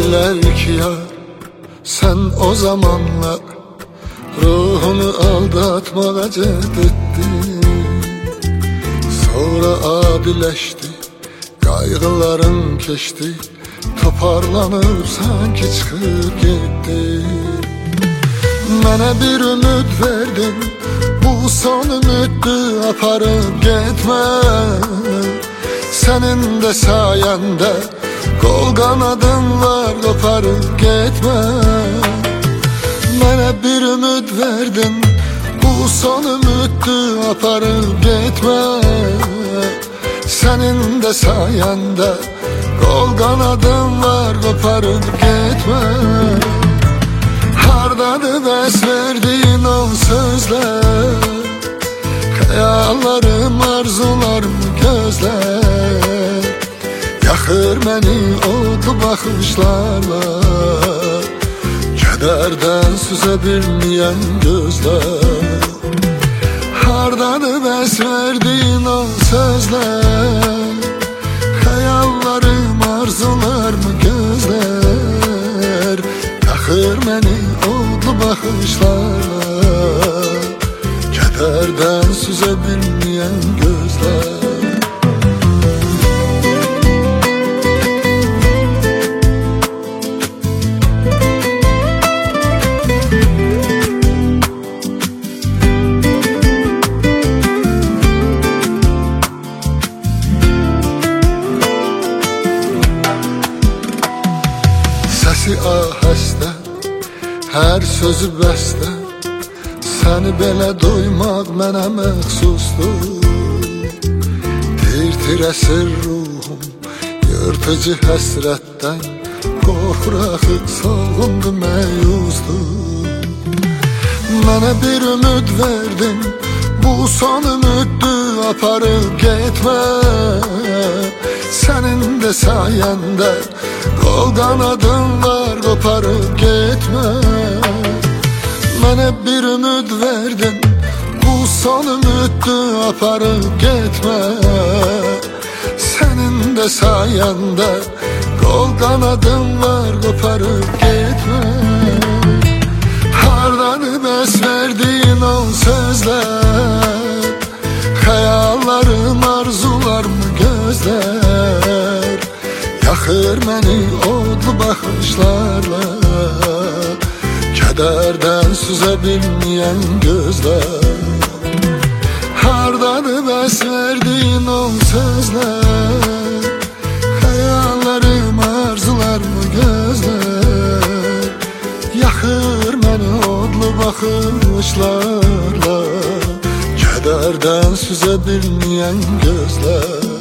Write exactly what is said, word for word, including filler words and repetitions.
dediler ki ya, sen o zamanlar ruhunu aldatmaya cehd ettin. Sonra abileşti, kaygıların keçti, toparlanıp sanki çıkıp gitti. Mənə bir ümid verdin, bu son ümiddi, aparıp gitme. Senin de sayende kol kanadın var, koparıp gitme. Mənə bir ümid verdin, bu son ümiddi, aparıp gitme. Senin de sayende kol kanadın var, koparıp gitme. Hardadır bəs verdiğin o sözler, hayallarım, arzularım gözler. Yakır məni odlu baxışlarla, kədərdən süzə bilməyən gözlər. Hardadır bəs verdiğin o sözler, hayallarım, arzularım gözler. Yakır məni odlu baxışlarla, kədərdən süzə bilməyən gözlər. Səsi ahəstə, hər sözü bəstə, səni belə duymaq mənə məxsusdur. Tir-tir əsir ruhum, yırtıcı həsrətdən, qorxur axıq solğundu, məyusdur. Mənə bir ümid verdin, bu son ümiddi, aparıp gitme. Senin de sayende kol kanadın var, koparıp gitme. Mənə bir ümid verdin, bu son ümiddi, aparıp gitme. Senin de sayende kol kanadın var, koparıp gitme. Hardadır bəs verdiğin o sözler, hayallarım, arzularım gözler. Yakır məni odlu baxışlarla, kədərdən süzə bilməyən gözlər. Hardadır bəs verdiğin o sözler, hayallarım, arzularım gözlər. Yakır məni odlu baxışlarla, kədərdən süzə bilməyən gözlər.